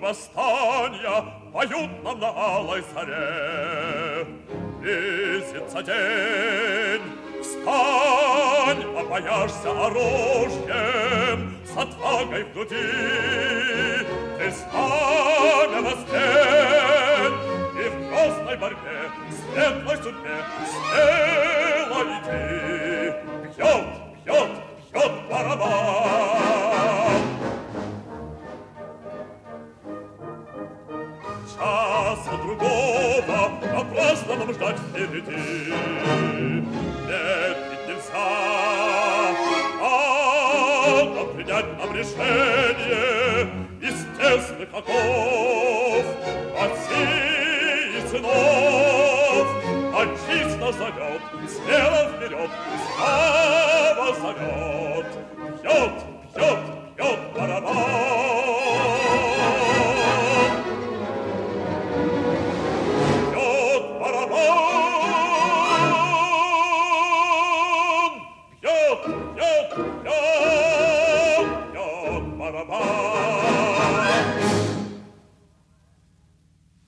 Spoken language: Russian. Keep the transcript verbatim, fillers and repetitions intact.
восстания поют нам на алой заре. Близится день, встань, опояшься оружием, с отвагой в груди. Ты знамя воздень, и в грозной борьбе, светлой судьбе смело иди. Бьет, бьет, бьет барабан. Часа другого напрасно нам ждать впереди. Медлить нельзя, надо принять нам решение из тесных оков, отцы и сынов. Отчизна зовет, смело вперед,